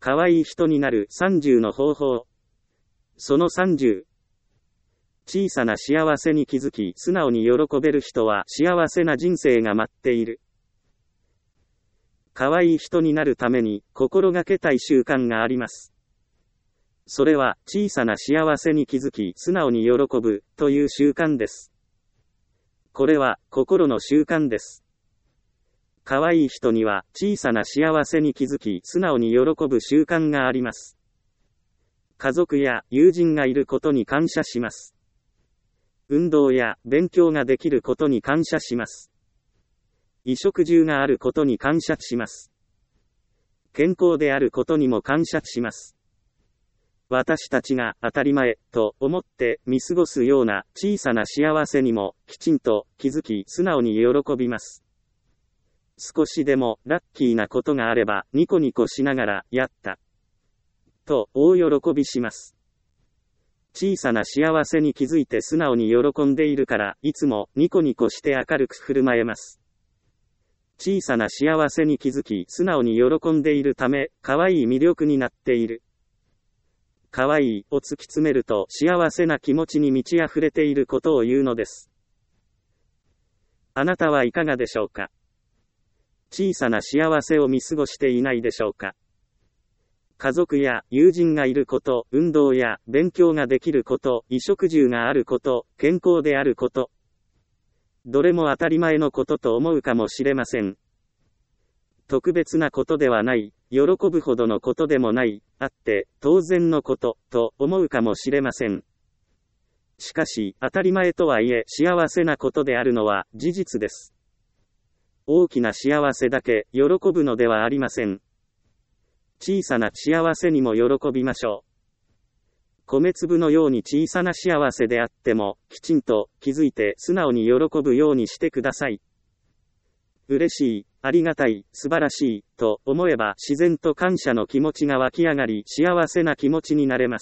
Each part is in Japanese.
可愛い人になる30の方法。その30。小さな幸せに気づき、素直に喜べる人は幸せな人生が待っている。可愛い人になるために心がけたい習慣があります。それは小さな幸せに気づき、素直に喜ぶという習慣です。これは心の習慣です。可愛い人には小さな幸せに気づき、素直に喜ぶ習慣があります。家族や友人がいることに感謝します。運動や勉強ができることに感謝します。衣食住があることに感謝します。健康であることにも感謝します。私たちが当たり前と思って見過ごすような小さな幸せにもきちんと気づき、素直に喜びます。少しでもラッキーなことがあればニコニコしながらやったと大喜びします。小さな幸せに気づいて素直に喜んでいるから、いつもニコニコして明るく振る舞えます。小さな幸せに気づき、素直に喜んでいるため、可愛い魅力になっている。可愛いを突き詰めると、幸せな気持ちに満ち溢れていることを言うのです。あなたはいかがでしょうか？小さな幸せを見過ごしていないでしょうか？家族や友人がいること、運動や勉強ができること、衣食住があること、健康であること。どれも当たり前のことと思うかもしれません。特別なことではない、喜ぶほどのことでもない、あって当然のこと、と思うかもしれません。しかし、当たり前とはいえ幸せなことであるのは事実です。大きな幸せだけ喜ぶのではありません。小さな幸せにも喜びましょう。米粒のように小さな幸せであっても、きちんと気づいて素直に喜ぶようにしてください。嬉しい、ありがたい、素晴らしい、と思えば自然と感謝の気持ちが湧き上がり、幸せな気持ちになれます。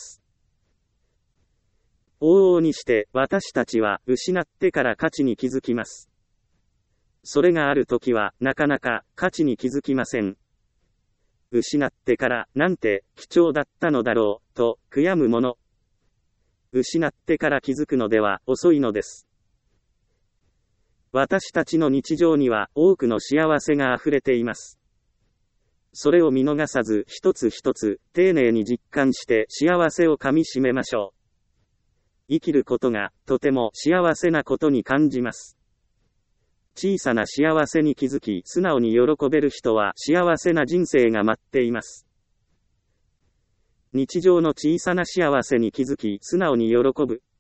往々にして私たちは失ってから価値に気づきます。それがあるときはなかなか価値に気づきません。失ってからなんて貴重だったのだろうと悔やむもの。失ってから気づくのでは遅いのです。私たちの日常には多くの幸せがあふれています。それを見逃さず一つ一つ丁寧に実感して幸せをかみしめましょう。生きることがとても幸せなことに感じます。小さな幸せに気づき、素直に喜べる人は幸せな人生が待っています。日常の小さな幸せに気づき、素直に喜ぶ。